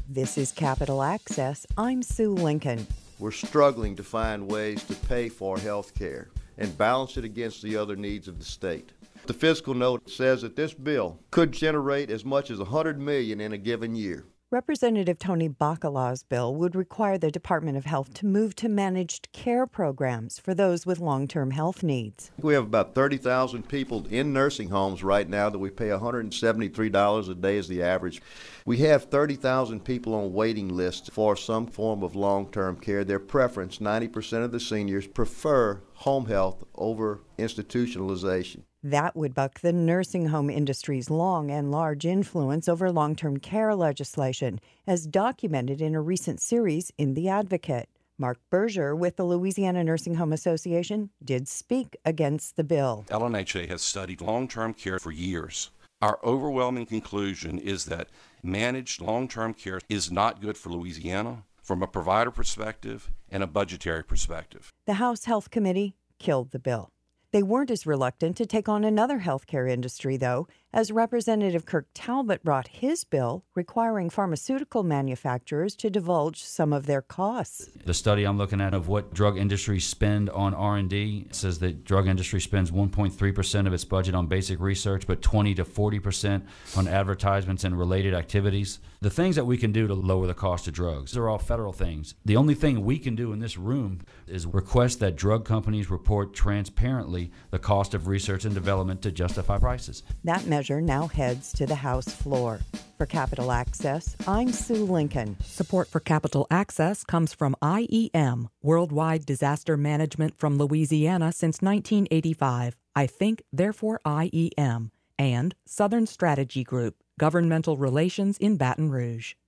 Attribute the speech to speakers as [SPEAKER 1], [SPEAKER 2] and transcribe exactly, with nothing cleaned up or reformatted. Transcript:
[SPEAKER 1] This is Capital Access. I'm Sue Lincoln.
[SPEAKER 2] We're struggling to find ways to pay for health care and balance it against the other needs of the state. The fiscal note says that this bill could generate as much as one hundred million dollars in a given year.
[SPEAKER 1] Representative Tony Bacala's bill would require the Department of Health to move to managed care programs for those with long-term health needs.
[SPEAKER 2] We have about thirty thousand people in nursing homes right now that we pay one hundred seventy-three dollars a day as the average. We have thirty thousand people on waiting lists for some form of long-term care. Their preference, ninety percent of the seniors prefer home health over institutionalization.
[SPEAKER 1] That would buck the nursing home industry's long and large influence over long-term care legislation, as documented in a recent series in The Advocate. Mark Berger with the Louisiana Nursing Home Association did speak against the bill.
[SPEAKER 3] L N H A has studied long-term care for years. Our overwhelming conclusion is that managed long-term care is not good for Louisiana from a provider perspective and a budgetary perspective.
[SPEAKER 1] The House Health Committee killed the bill. They weren't as reluctant to take on another healthcare industry, though, as Representative Kirk Talbot brought his bill requiring pharmaceutical manufacturers to divulge some of their costs.
[SPEAKER 4] The study I'm looking at of what drug industries spend on R and D says that drug industry spends one point three percent of its budget on basic research, but twenty to forty percent on advertisements and related activities. The things that we can do to lower the cost of drugs are all federal things. The only thing we can do in this room is request that drug companies report transparently the cost of research and development to justify prices.
[SPEAKER 1] That measure now heads to the House floor. For Capital Access, I'm Sue Lincoln.
[SPEAKER 5] Support for Capital Access comes from I E M, Worldwide Disaster Management from Louisiana since nineteen eighty-five. I think, therefore I E M. And Southern Strategy Group, Governmental Relations in Baton Rouge.